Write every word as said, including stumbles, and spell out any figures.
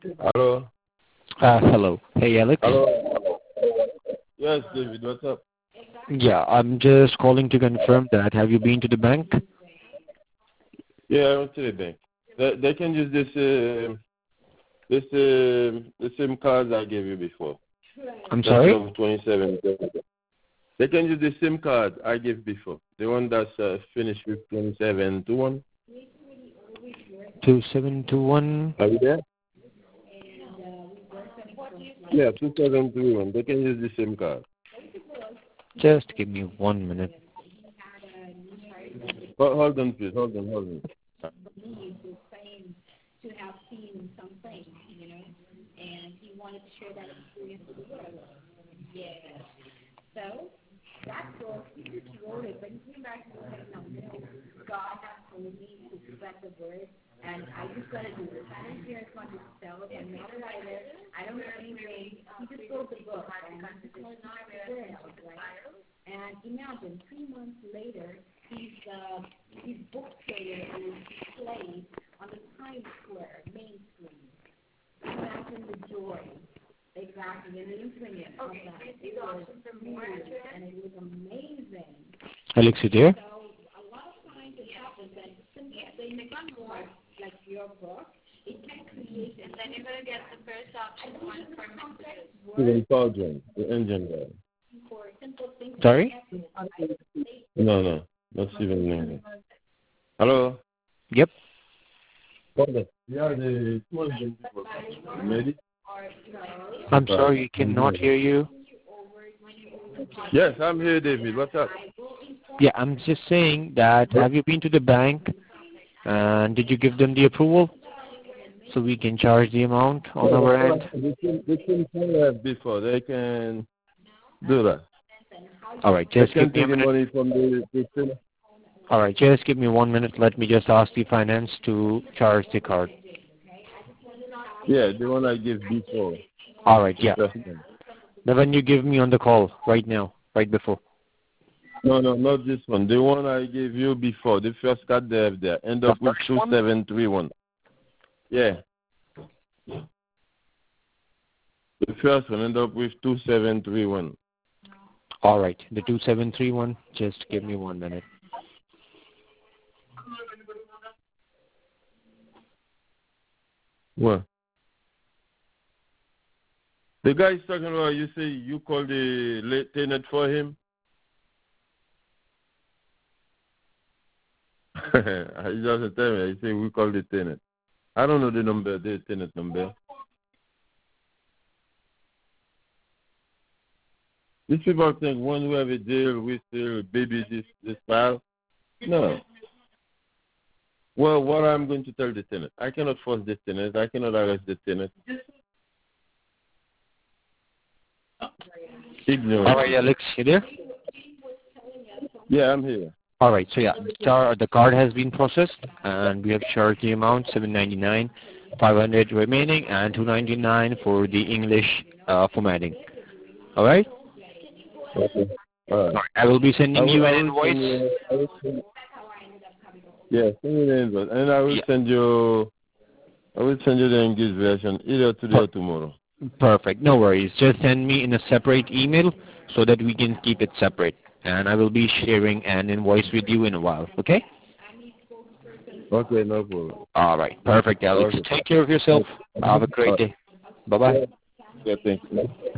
Hello. Uh, hello. Hey, Alex. Hello. Yes, David. What's up? Yeah, I'm just calling to confirm that. Have you been to the bank? Yeah, I went to the bank. They, they can use this uh, this uh, the same card I gave you before. I'm That's sorry? of twenty-seven. They can use the same card I gave before. The one that's uh, finished with twenty-seven to one. two seven two one. Are you there? Yeah, two seven three one. They can use the same card. Just give me one minute. Hold, hold on, please. Hold on, hold on. To have seen something, you know, and he wanted to share that experience with the world. Yeah. So that's all. He wrote it, but he came back and said, no, you know, God has told me to spread the word, and I just got to do this. I don't care as much as self. I'm not a writer. I don't know anything. He just wrote the book, and he just wanted to spread the word out, right? And imagine, three months later, he's uh, his book player is displayed on the Times Square main screen. Imagine the joy, exactly, and the influence of that. It was huge, and it was amazing. Alex, you there? So a lot of times it happens that simple things like your book, it can create, and then you're going to get the first option one for messages. Steven Caldron, the engine guy. For simple things. Sorry? No, no, not Steven Engine. Hello. Yep. Yeah, the two engine people. Ready? I'm sorry, I cannot hear you. Yes, I'm here, David. What's up? Yeah, I'm just saying that have you been to the bank and did you give them the approval so we can charge the amount on our end? They can, they can tell that before. They can do that. All right, They just can give me a take the minute. money from the, the All right, just give me one minute. Let me just ask the finance to charge the card. Yeah, the one I gave before. All right, yeah. Just one. The one you give me on the call right now, right before. No, no, not this one. The one I gave you before. The first card they have there. End up The with first two one? seven three one. Yeah. The first one end up with two seven three one. All right, the two seven three one. Just give me one minute. What? The guy is talking about, you say you called the late tenant for him? He doesn't tell me. He say we call the tenant. I don't know the number, the tenant number. These people think when we have a deal, we still baby this, this file. No. Well, what I'm going to tell the tenant, I cannot force the tenant. I cannot arrest the tenant. Ignorant. All right, Alex, you there? Yeah, I'm here. All right, so yeah, the the card has been processed, and we have charged the amount seven ninety-nine, five hundred remaining, and two ninety-nine for the English uh, formatting. All right. Okay. All right. All right. I will be sending I will, you I an will send invoice. you, I will send, yeah, send me the invoice, and I will Yeah. send you. I will send you the English version either today or tomorrow. Perfect. No worries. Just send me in a separate email so that we can keep it separate. And I will be sharing an invoice with you in a while. Okay? Okay, no problem. All right. Perfect, Alex. Okay. Take care of yourself. Have a great day. Bye-bye. Yeah, thanks.